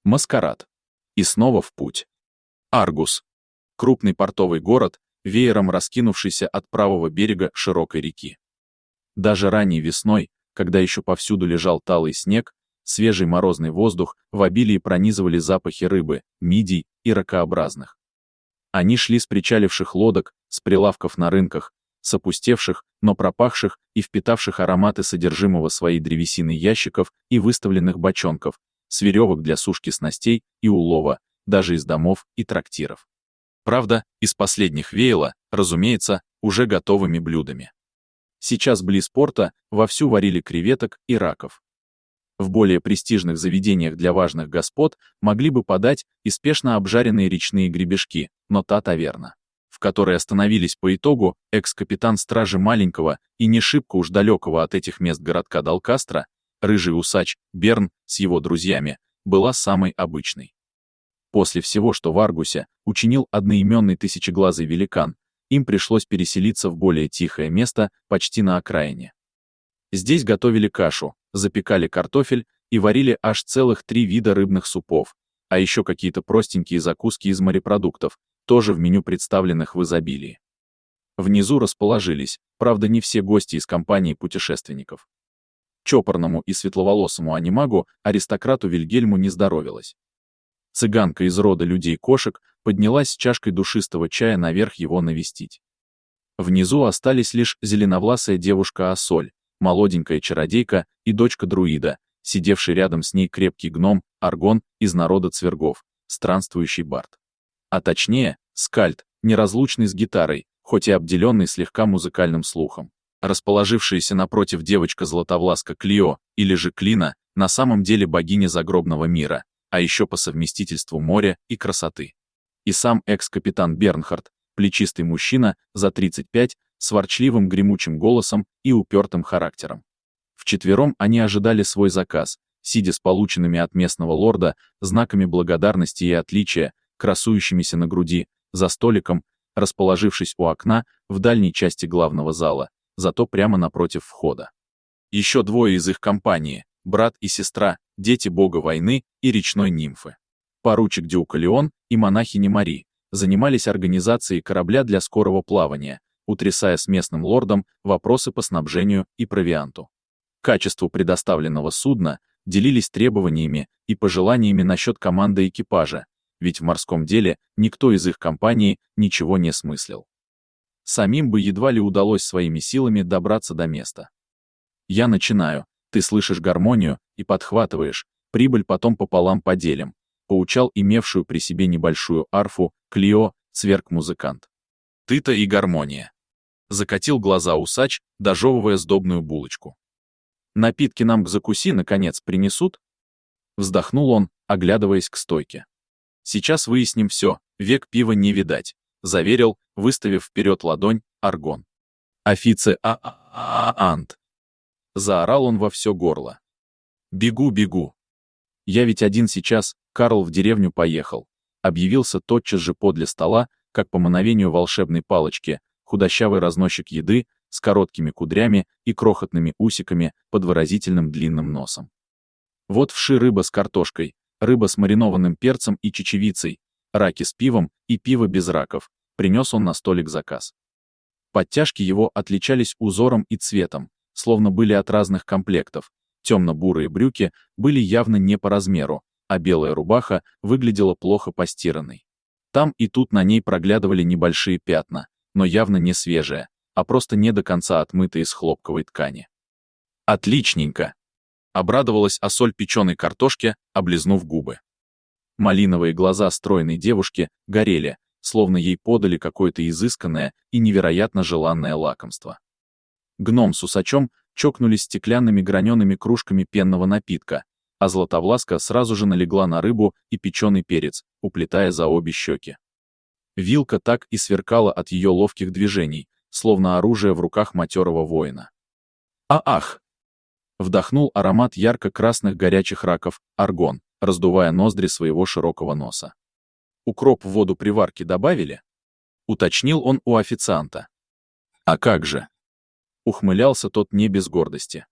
Маскарад. И снова в путь. Аргус. Крупный портовый город, веером раскинувшийся от правого берега широкой реки. Даже ранней весной, когда еще повсюду лежал талый снег, свежий морозный воздух в обилии пронизывали запахи рыбы, мидий и ракообразных. Они шли с причаливших лодок, с прилавков на рынках, с опустевших, но пропахших и впитавших ароматы содержимого своей древесины ящиков и выставленных бочонков, с веревок для сушки снастей и улова, даже из домов и трактиров. Правда, из последних веяло, разумеется, уже готовыми блюдами. Сейчас близ порта вовсю варили креветок и раков. В более престижных заведениях для важных господ могли бы подать и спешно обжаренные речные гребешки, но та таверна, в которой остановились по итогу экс-капитан стражи маленького и не шибко уж далекого от этих мест городка Далкастра, рыжий усач Берн с его друзьями, была самой обычной. После всего, что в Аргусе учинил одноименный тысячеглазый великан, им пришлось переселиться в более тихое место почти на окраине. Здесь готовили кашу, запекали картофель и варили аж целых 3 вида рыбных супов, а еще какие-то простенькие закуски из морепродуктов, тоже в меню представленных в изобилии. Внизу расположились, правда, не все гости из компании путешественников. Чопорному и светловолосому анимагу, аристократу Вильгельму, не здоровилось. Цыганка из рода людей-кошек поднялась с чашкой душистого чая наверх его навестить. Внизу остались лишь зеленовласая девушка Ассоль, молоденькая чародейка и дочка друида, сидевший рядом с ней крепкий гном Аргон из народа цвергов, странствующий бард. А точнее, скальд, неразлучный с гитарой, хоть и обделенный слегка музыкальным слухом. Расположившаяся напротив девочка Златовласка Клио, или же Клина, на самом деле богиня загробного мира, а еще по совместительству моря и красоты. И сам экс-капитан Бернхард, плечистый мужчина, за 35, с ворчливым гремучим голосом и упертым характером. Вчетвером они ожидали свой заказ, сидя с полученными от местного лорда знаками благодарности и отличия, красующимися на груди, за столиком, расположившись у окна в дальней части главного зала, зато прямо напротив входа. Еще двое из их компании, брат и сестра, дети бога войны и речной нимфы. Поручик Дюкалион и монахиня Мари занимались организацией корабля для скорого плавания, утрясая с местным лордом вопросы по снабжению и провианту. Качеству предоставленного судна делились требованиями и пожеланиями насчет команды экипажа, ведь в морском деле никто из их компании ничего не смыслил. Самим бы едва ли удалось своими силами добраться до места. Я начинаю, ты слышишь гармонию и подхватываешь, прибыль потом пополам поделим, поучал имевшую при себе небольшую арфу Клио, цверг-музыкант. Ты-то и гармония. Закатил глаза усач, дожевывая сдобную булочку. Напитки нам к закуси, наконец, принесут? Вздохнул он, оглядываясь к стойке. Сейчас выясним все, век пива не видать, заверил, выставив вперед ладонь, Аргон. Офице-ант. Заорал он во все горло. Бегу. Я ведь один сейчас, Карл в деревню поехал. Объявился тотчас же подле стола, как по мановению волшебной палочки, худощавый разносчик еды с короткими кудрями и крохотными усиками под выразительным длинным носом. Вот вши рыба с картошкой, рыба с маринованным перцем и чечевицей, раки с пивом и пиво без раков, принес он на столик заказ. Подтяжки его отличались узором и цветом, словно были от разных комплектов, темно-бурые брюки были явно не по размеру, а белая рубаха выглядела плохо постиранной. Там и тут на ней проглядывали небольшие пятна, но явно не свежие, а просто не до конца отмытые из хлопковой ткани. «Отличненько!» — обрадовалась Ассоль печеной картошке, облизнув губы. Малиновые глаза стройной девушки горели, словно ей подали какое-то изысканное и невероятно желанное лакомство. Гном с усачом чокнулись стеклянными гранеными кружками пенного напитка, а Златовласка сразу же налегла на рыбу и печеный перец, уплетая за обе щеки. Вилка так и сверкала от ее ловких движений, словно оружие в руках матерого воина. «Ах!» — вдохнул аромат ярко-красных горячих раков Аргон, раздувая ноздри своего широкого носа. «Укроп в воду при варке добавили?» — уточнил он у официанта. «А как же?» — ухмылялся тот не без гордости.